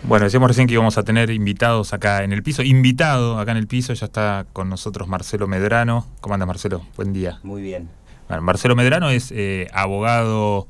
Bueno, decíamos recién que íbamos a tener invitados acá en el piso. Invitado acá en el piso, ya está con nosotros Marcelo Medrano. ¿Cómo andas, Marcelo? Buen día. Muy bien. Bueno, Marcelo Medrano es abogado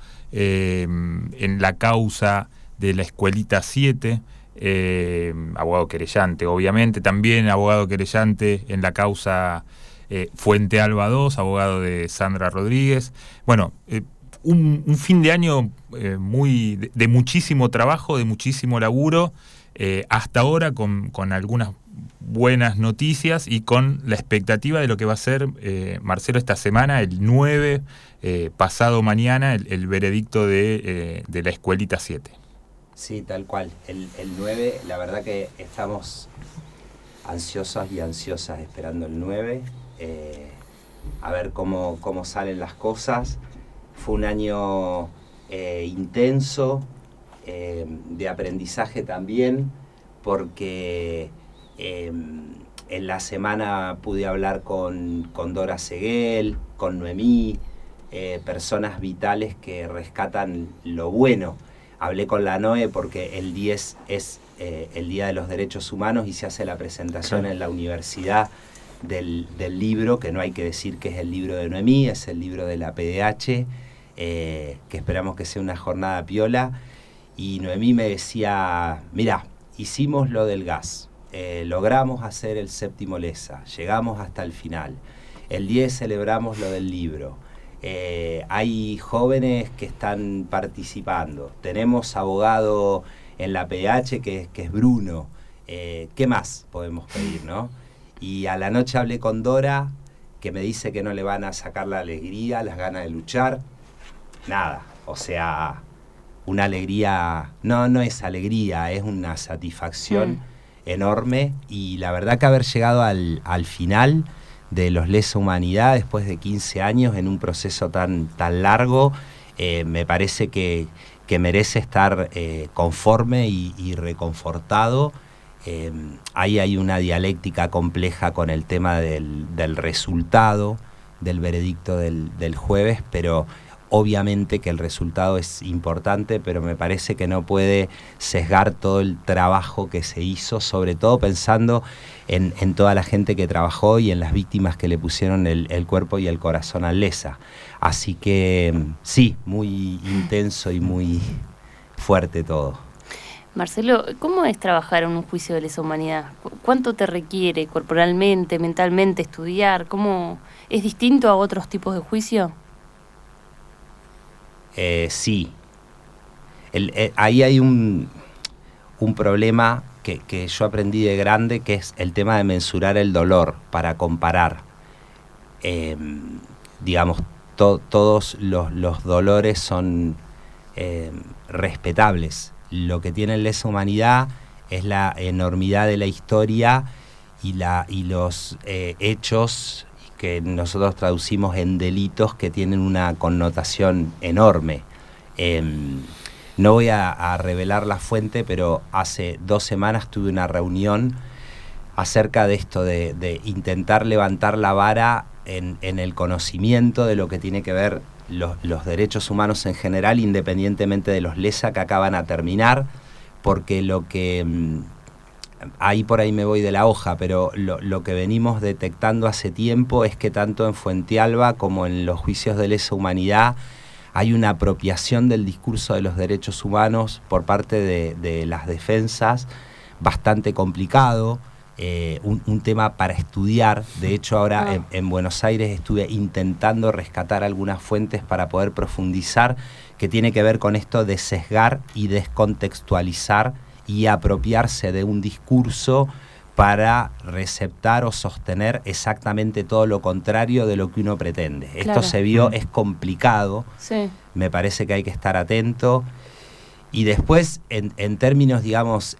en la causa de la Escuelita 7, abogado querellante, obviamente. También abogado querellante en la causa Fuente Alba 2, abogado de Sandra Rodríguez. Bueno, un fin de año de muchísimo trabajo, de muchísimo laburo, hasta ahora con algunas buenas noticias y con la expectativa de lo que va a ser, Marcelo, esta semana, el 9, pasado mañana, el veredicto de la Escuelita 7. Sí, tal cual. El 9, la verdad que estamos ansiosos y ansiosas esperando el 9, a ver cómo salen las cosas. Fue un año intenso, de aprendizaje también, porque en la semana pude hablar con Dora Seguel, con Noemí, personas vitales que rescatan lo bueno. Hablé con la NOE porque el 10 es el Día de los Derechos Humanos y se hace la presentación en la universidad del libro, que no hay que decir que es el libro de Noemí, es el libro de la PDH, que esperamos que sea una jornada piola. Y Noemí me decía, mirá, hicimos lo del gas, logramos hacer el séptimo LESA, llegamos hasta el final. El 10 celebramos lo del libro. Hay jóvenes que están participando. Tenemos abogado en la PH que es Bruno. ¿Qué más podemos pedir, no? Y a la noche hablé con Dora, que me dice que no le van a sacar la alegría, las ganas de luchar. Nada, o sea, una alegría, no es alegría, es una satisfacción enorme. Y la verdad que haber llegado al final de los Lesa Humanidad después de 15 años en un proceso tan largo, me parece que merece estar conforme y reconfortado. Ahí hay una dialéctica compleja con el tema del resultado del veredicto del jueves, pero obviamente que el resultado es importante, pero me parece que no puede sesgar todo el trabajo que se hizo, sobre todo pensando en toda la gente que trabajó y en las víctimas que le pusieron el cuerpo y el corazón al Lesa. Así que sí, muy intenso y muy fuerte todo. Marcelo, ¿cómo es trabajar en un juicio de lesa humanidad? ¿Cuánto te requiere corporalmente, mentalmente, estudiar? ¿Cómo es distinto a otros tipos de juicio? Sí. Ahí hay un problema que yo aprendí de grande, que es el tema de mensurar el dolor para comparar. Digamos, todos los dolores son respetables. Lo que tiene lesa humanidad es la enormidad de la historia y los hechos que nosotros traducimos en delitos que tienen una connotación enorme. No voy a revelar la fuente, pero hace 2 semanas tuve una reunión acerca de esto, de intentar levantar la vara en el conocimiento de lo que tiene que ver los derechos humanos en general, independientemente de los Lesa que acaban a terminar, porque lo que... ahí por ahí me voy de la hoja, pero lo que venimos detectando hace tiempo es que tanto en Fuente Alba como en los juicios de lesa humanidad hay una apropiación del discurso de los derechos humanos por parte de las defensas bastante complicado, un tema para estudiar. De hecho, ahora en Buenos Aires estuve intentando rescatar algunas fuentes para poder profundizar, que tiene que ver con esto de sesgar y descontextualizar y apropiarse de un discurso para receptar o sostener exactamente todo lo contrario de lo que uno pretende. Claro. Esto se vio, es complicado, sí. Me parece que hay que estar atento. Y después, en términos, digamos,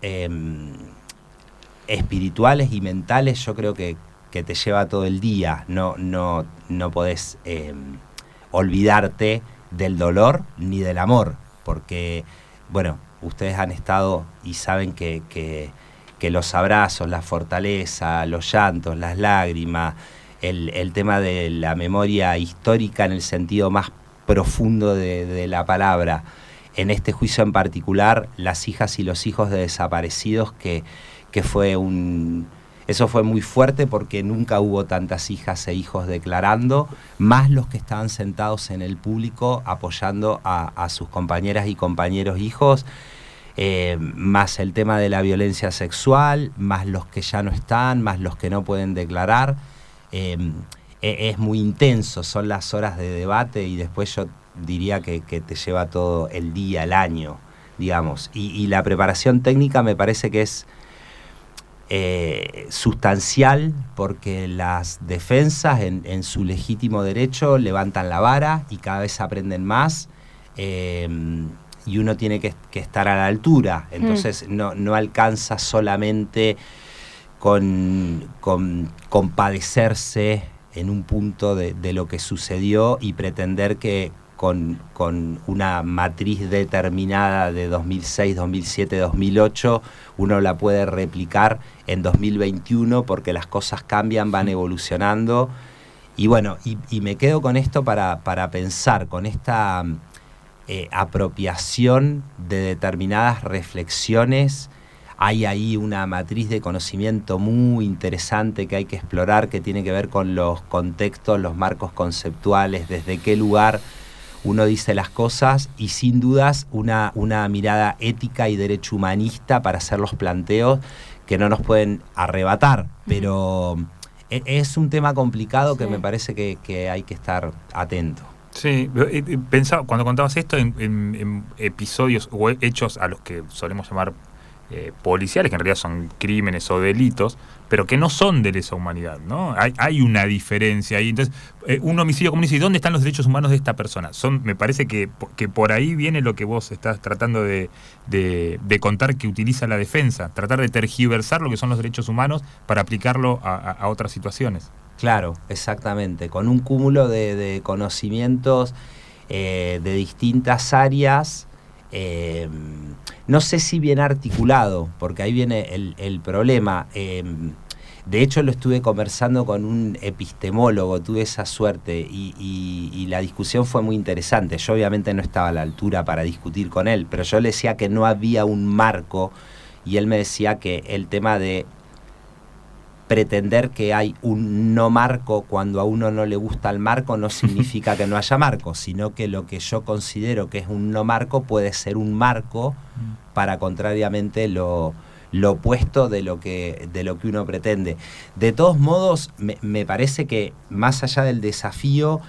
espirituales y mentales, yo creo que te lleva todo el día. No podés olvidarte del dolor ni del amor, porque, bueno, ustedes han estado y saben que los abrazos, la fortaleza, los llantos, las lágrimas, el tema de la memoria histórica en el sentido más profundo de la palabra, en este juicio en particular, las hijas y los hijos de desaparecidos, que fue eso fue muy fuerte porque nunca hubo tantas hijas e hijos declarando, más los que estaban sentados en el público apoyando a sus compañeras y compañeros hijos, más el tema de la violencia sexual, más los que ya no están, más los que no pueden declarar. Es muy intenso, son las horas de debate y después yo diría que te lleva todo el día, el año, digamos. Y la preparación técnica me parece que es sustancial, porque las defensas en su legítimo derecho levantan la vara y cada vez aprenden más, y uno tiene que estar a la altura. Entonces no alcanza solamente con compadecerse en un punto de lo que sucedió y pretender que con una matriz determinada de 2006, 2007, 2008, uno la puede replicar en 2021, porque las cosas cambian, van evolucionando. Y bueno, y me quedo con esto para pensar, con esta apropiación de determinadas reflexiones. Hay ahí una matriz de conocimiento muy interesante que hay que explorar, que tiene que ver con los contextos, los marcos conceptuales, desde qué lugar uno dice las cosas, y sin dudas una mirada ética y derecho humanista para hacer los planteos que no nos pueden arrebatar. Pero es un tema complicado que me parece que hay que estar atento. Sí, pensaba, cuando contabas esto, en episodios o hechos a los que solemos llamar policiales, que en realidad son crímenes o delitos, pero que no son de lesa humanidad, ¿no? Hay una diferencia ahí. Entonces, un homicidio común dice, ¿y dónde están los derechos humanos de esta persona? Me parece que por ahí viene lo que vos estás tratando de contar, que utiliza la defensa, tratar de tergiversar lo que son los derechos humanos para aplicarlo a otras situaciones. Claro, exactamente, con un cúmulo de conocimientos de distintas áreas, no sé si bien articulado, porque ahí viene el problema. De hecho, lo estuve conversando con un epistemólogo, tuve esa suerte, y la discusión fue muy interesante. Yo obviamente no estaba a la altura para discutir con él, pero yo le decía que no había un marco, y él me decía que el tema de pretender que hay un no marco cuando a uno no le gusta el marco no significa que no haya marco, sino que lo que yo considero que es un no marco puede ser un marco para, contrariamente, lo opuesto de lo que uno pretende. De todos modos, me parece que más allá del desafío,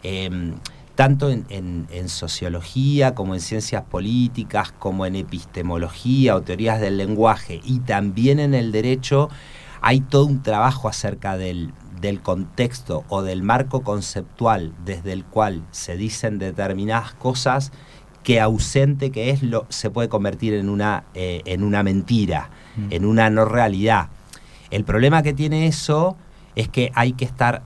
tanto en sociología como en ciencias políticas, como en epistemología o teorías del lenguaje, y también en el derecho, hay todo un trabajo acerca del contexto o del marco conceptual desde el cual se dicen determinadas cosas, que ausente que es se puede convertir en una mentira, en una no realidad. El problema que tiene eso es que hay que estar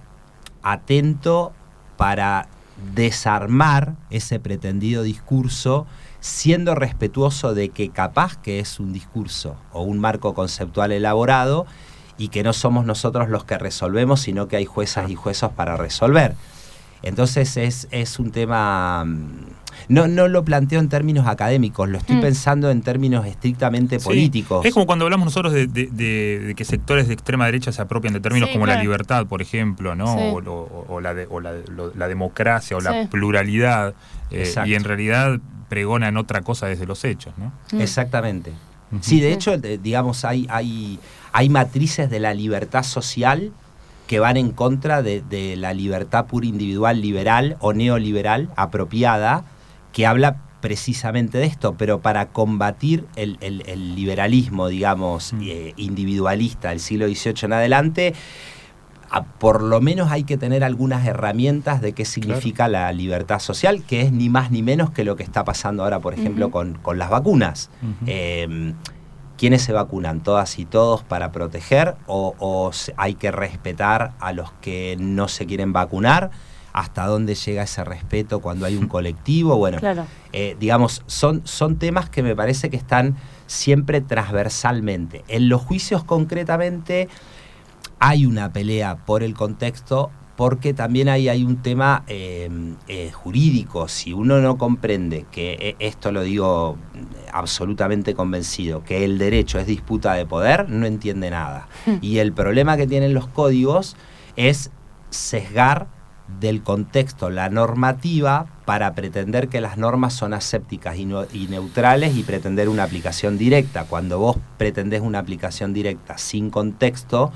atento para desarmar ese pretendido discurso, siendo respetuoso de que capaz que es un discurso o un marco conceptual elaborado, y que no somos nosotros los que resolvemos, sino que hay juezas y jueces para resolver. Entonces es un tema... No lo planteo en términos académicos, lo estoy pensando en términos estrictamente políticos. Es como cuando hablamos nosotros de que sectores de extrema derecha se apropian de términos como la libertad, por ejemplo, ¿no? Sí. O la democracia, o la pluralidad, y en realidad pregonan otra cosa desde los hechos, ¿no? Exactamente. Sí, de hecho, digamos, hay matrices de la libertad social que van en contra de la libertad pura individual liberal o neoliberal apropiada, que habla precisamente de esto, pero para combatir el liberalismo, digamos, individualista del siglo XVIII en adelante, por lo menos hay que tener algunas herramientas de qué significa la libertad social, que es ni más ni menos que lo que está pasando ahora, por ejemplo, con las vacunas. ¿Quiénes se vacunan? ¿Todas y todos para proteger? ¿O hay que respetar a los que no se quieren vacunar? ¿Hasta dónde llega ese respeto cuando hay un colectivo? Bueno, claro. Digamos, son temas que me parece que están siempre transversalmente. En los juicios, concretamente, hay una pelea por el contexto, porque también hay un tema jurídico. Si uno no comprende que, esto lo digo absolutamente convencido, que el derecho es disputa de poder, no entiende nada. Y el problema que tienen los códigos es sesgar del contexto la normativa para pretender que las normas son asépticas y neutrales y pretender una aplicación directa. Cuando vos pretendés una aplicación directa sin contexto,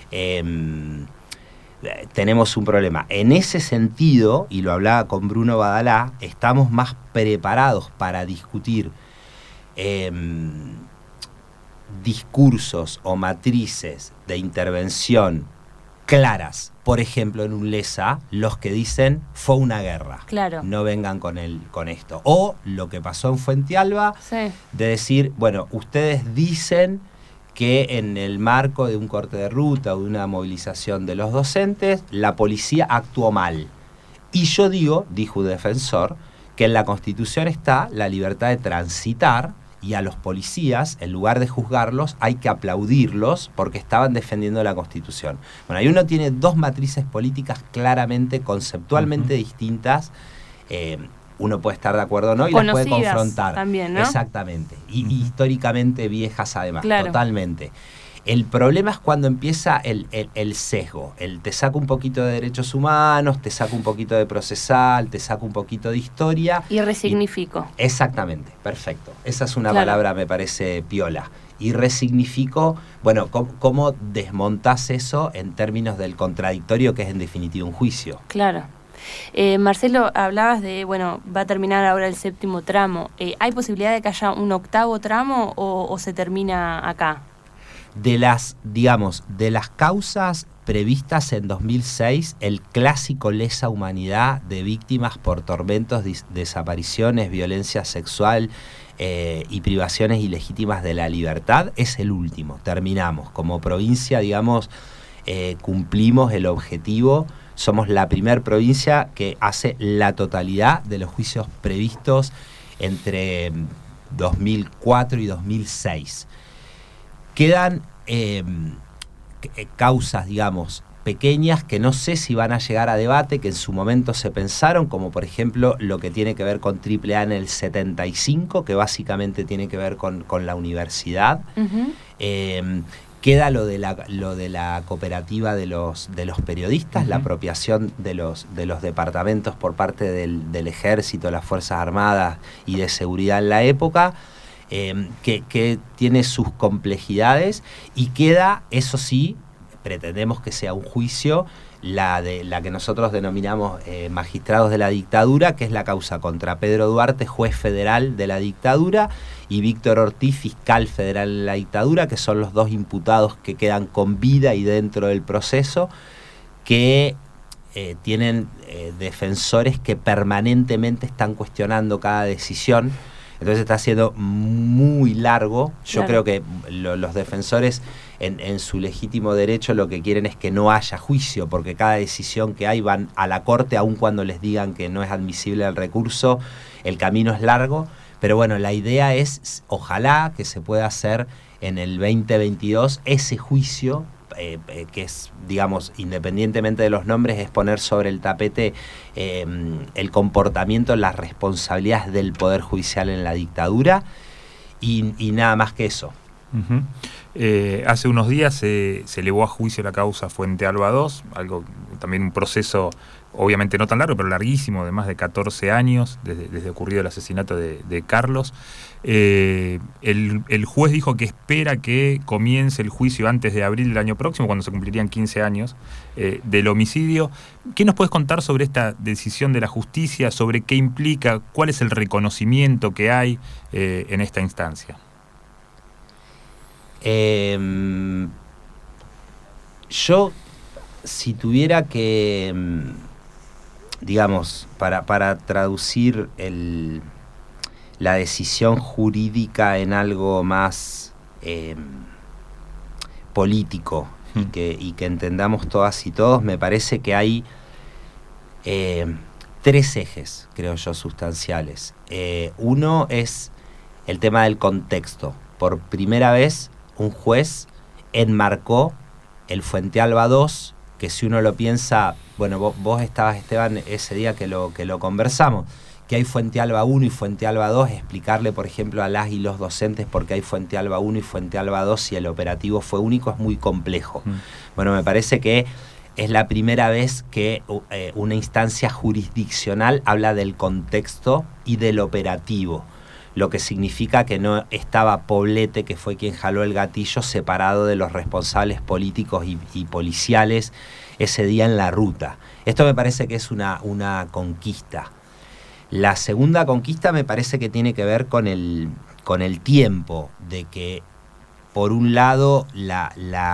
tenemos un problema. En ese sentido, y lo hablaba con Bruno Badalá, estamos más preparados para discutir discursos o matrices de intervención claras. Por ejemplo, en un LESA, los que dicen fue una guerra. Claro. No vengan con esto. O lo que pasó en Fuente Alba, sí, de decir, bueno, ustedes dicen que en el marco de un corte de ruta o de una movilización de los docentes, la policía actuó mal. Y yo dijo un defensor, que en la Constitución está la libertad de transitar, y a los policías, en lugar de juzgarlos, hay que aplaudirlos porque estaban defendiendo la Constitución. Bueno, ahí uno tiene dos matrices políticas claramente, conceptualmente distintas. Uno puede estar de acuerdo o no, y las puede confrontar. También, ¿no? Exactamente. Y históricamente viejas además, claro, totalmente. El problema es cuando empieza el sesgo. Te saca un poquito de derechos humanos, te saca un poquito de procesal, te saca un poquito de historia. Y resignifico. Exactamente, perfecto. Esa es una palabra, me parece, piola. Y resignifico, bueno, ¿cómo desmontás eso en términos del contradictorio que es en definitiva un juicio? Claro. Marcelo, hablabas de, bueno, va a terminar ahora el 7º tramo. ¿Hay posibilidad de que haya un 8º tramo o se termina acá? De las causas previstas en 2006, el clásico lesa humanidad de víctimas por tormentos, desapariciones, violencia sexual y privaciones ilegítimas de la libertad es el último. Terminamos. Como provincia, cumplimos el objetivo. Somos la primer provincia que hace la totalidad de los juicios previstos entre 2004 y 2006. Quedan causas, pequeñas que no sé si van a llegar a debate, que en su momento se pensaron, como por ejemplo lo que tiene que ver con AAA en el 75, que básicamente tiene que ver con la universidad. Queda lo de la cooperativa de los periodistas, la apropiación de los departamentos por parte del Ejército, las Fuerzas Armadas y de seguridad en la época. Que tiene sus complejidades, y queda, eso sí, pretendemos que sea un juicio, la que nosotros denominamos magistrados de la dictadura, que es la causa contra Pedro Duarte, juez federal de la dictadura, y Víctor Ortiz, fiscal federal de la dictadura, que son los dos imputados que quedan con vida y dentro del proceso, que tienen defensores que permanentemente están cuestionando cada decisión. Entonces está siendo muy largo. Yo creo que los defensores, en su legítimo derecho, lo que quieren es que no haya juicio, porque cada decisión que hay van a la corte, aun cuando les digan que no es admisible el recurso. El camino es largo, pero bueno, la idea es, ojalá que se pueda hacer en el 2022 ese juicio, que es, independientemente de los nombres, es poner sobre el tapete el comportamiento, las responsabilidades del Poder Judicial en la dictadura, y nada más que eso. Hace unos días se elevó a juicio la causa Fuente Alba 2, también un proceso obviamente no tan largo, pero larguísimo, de más de 14 años, desde ocurrido el asesinato de Carlos. El juez dijo que espera que comience el juicio antes de abril del año próximo, cuando se cumplirían 15 años del homicidio. ¿Qué nos puedes contar sobre esta decisión de la justicia, sobre qué implica, cuál es el reconocimiento que hay en esta instancia? Yo, si tuviera que, para traducir la decisión jurídica en algo más político y que entendamos todas y todos, me parece que hay 3 ejes, creo yo, sustanciales. Uno es el tema del contexto. Por primera vez, un juez enmarcó el Fuente Alba 2 que si uno lo piensa, bueno, vos estabas, Esteban, ese día que lo conversamos, que hay Fuente Alba 1 y Fuente Alba 2, explicarle, por ejemplo, a las y los docentes por qué hay Fuente Alba 1 y Fuente Alba 2 si el operativo fue único es muy complejo. Bueno, me parece que es la primera vez que una instancia jurisdiccional habla del contexto y del operativo, lo que significa que no estaba Poblete, que fue quien jaló el gatillo, separado de los responsables políticos y policiales ese día en la ruta. Esto me parece que es una conquista. La segunda conquista me parece que tiene que ver con el tiempo, de que por un lado la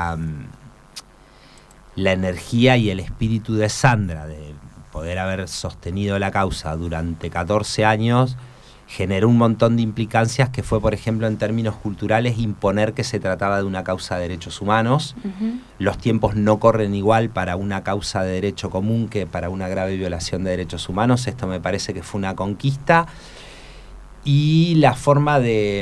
energía y el espíritu de Sandra de poder haber sostenido la causa durante 14 años generó un montón de implicancias que fue, por ejemplo, en términos culturales, imponer que se trataba de una causa de derechos humanos. Los tiempos no corren igual para una causa de derecho común que para una grave violación de derechos humanos. Esto me parece que fue una conquista. Y la forma de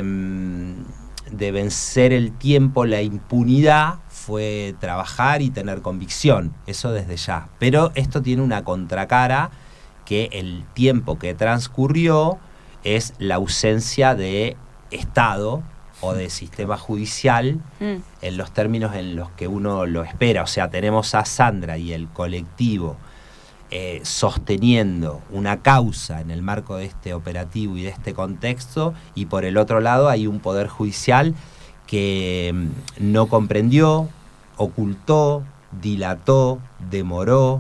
vencer el tiempo, la impunidad, fue trabajar y tener convicción. Eso desde ya. Pero esto tiene una contracara, que el tiempo que transcurrió es la ausencia de Estado o de sistema judicial en los términos en los que uno lo espera. O sea, tenemos a Sandra y el colectivo sosteniendo una causa en el marco de este operativo y de este contexto, y por el otro lado hay un poder judicial que no comprendió, ocultó, dilató, demoró.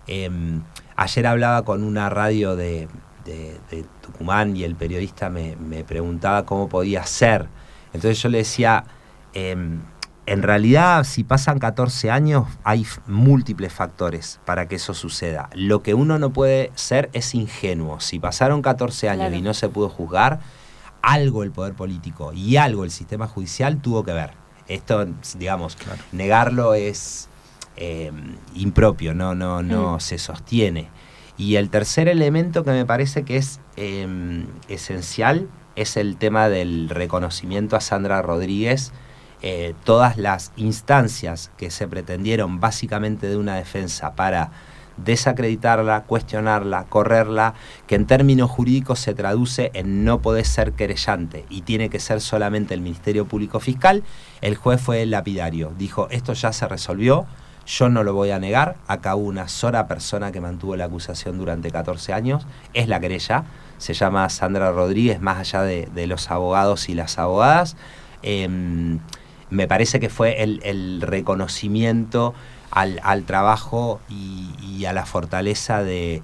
Ayer hablaba con una radio de Tucumán y el periodista me preguntaba cómo podía ser. Entonces yo le decía, en realidad si pasan 14 años hay múltiples factores para que eso suceda. Lo que uno no puede ser es ingenuo. Si pasaron 14 años claro, y no se pudo juzgar, algo el poder político y algo el sistema judicial tuvo que ver. Esto, digamos, claro, negarlo es impropio, no se sostiene. Y el tercer elemento que me parece que es esencial es el tema del reconocimiento a Sandra Rodríguez. Todas las instancias que se pretendieron básicamente de una defensa para desacreditarla, cuestionarla, correrla, que en términos jurídicos se traduce en no poder ser querellante y tiene que ser solamente el Ministerio Público Fiscal. El juez fue el lapidario, dijo, esto ya se resolvió, yo no lo voy a negar, acá hubo una sola persona que mantuvo la acusación durante 14 años, es la querella, se llama Sandra Rodríguez, más allá de los abogados y las abogadas. Me parece que fue el reconocimiento al trabajo y a la fortaleza de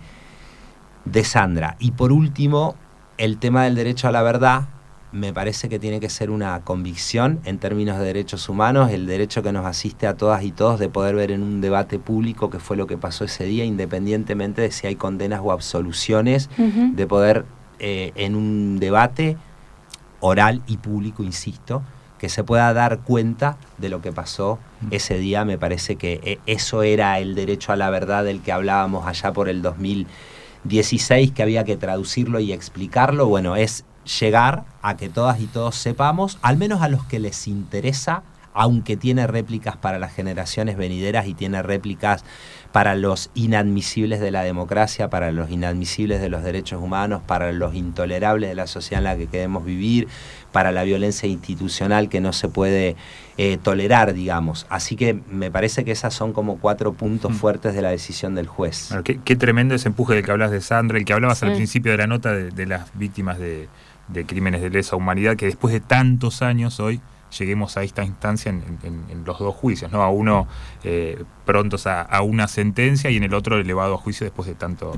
Sandra. Y por último, el tema del derecho a la verdad, me parece que tiene que ser una convicción en términos de derechos humanos, el derecho que nos asiste a todas y todos de poder ver en un debate público qué fue lo que pasó ese día, independientemente de si hay condenas o absoluciones, de poder en un debate oral y público, insisto, que se pueda dar cuenta de lo que pasó ese día. Me parece que eso era el derecho a la verdad del que hablábamos allá por el 2016, que había que traducirlo y explicarlo. Bueno, es llegar a que todas y todos sepamos, al menos a los que les interesa, aunque tiene réplicas para las generaciones venideras y tiene réplicas para los inadmisibles de la democracia, para los inadmisibles de los derechos humanos, para los intolerables de la sociedad en la que queremos vivir, para la violencia institucional que no se puede tolerar, digamos. Así que me parece que esas son como 4 puntos fuertes de la decisión del juez. Bueno, qué tremendo ese empuje del que hablas de Sandra, el que hablabas al principio de la nota de las víctimas de crímenes de lesa humanidad, que después de tantos años hoy lleguemos a esta instancia en los dos juicios, ¿no? A uno prontos a una sentencia y en el otro elevado a juicio después de tanto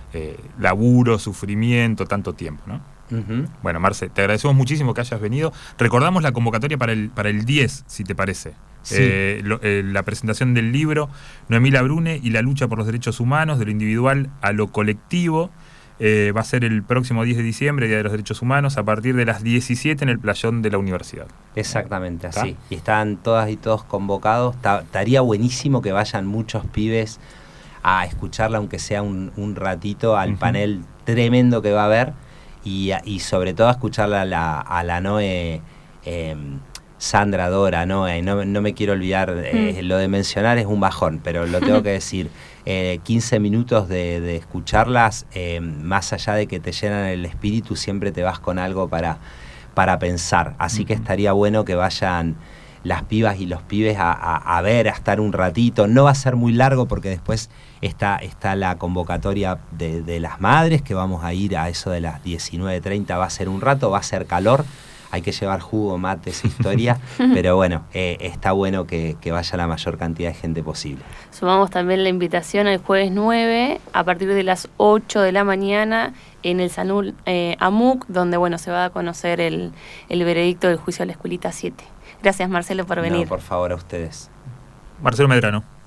laburo, sufrimiento, tanto tiempo, ¿no? Bueno, Marce, te agradecemos muchísimo que hayas venido. Recordamos la convocatoria para el 10, si te parece. Sí. La presentación del libro Noemí Labrune y la lucha por los derechos humanos, de lo individual a lo colectivo. Va a ser el próximo 10 de diciembre, Día de los Derechos Humanos, a partir de las 17 en el playón de la universidad. Exactamente, así. Y están todas y todos convocados. Estaría buenísimo que vayan muchos pibes a escucharla, aunque sea un ratito, al panel tremendo que va a haber, y sobre todo a escucharla a la Noe Sandra, Dora, Noé, no me quiero olvidar, lo de mencionar es un bajón, pero lo tengo que decir. 15 minutos de escucharlas, más allá de que te llenan el espíritu, siempre te vas con algo para pensar. Así que estaría bueno que vayan las pibas y los pibes a ver, a estar un ratito. No va a ser muy largo porque después está la convocatoria de las madres, que vamos a ir a eso de las 19:30, va a ser un rato, va a ser calor. Hay que llevar jugo, mates, historia, pero bueno, está bueno que vaya la mayor cantidad de gente posible. Sumamos también la invitación al jueves 9, a partir de las 8 de la mañana, en el Sanul AMUC, donde bueno, se va a conocer el veredicto del juicio a la Escuelita 7. Gracias, Marcelo, por venir. No, por favor, a ustedes. Marcelo Medrano.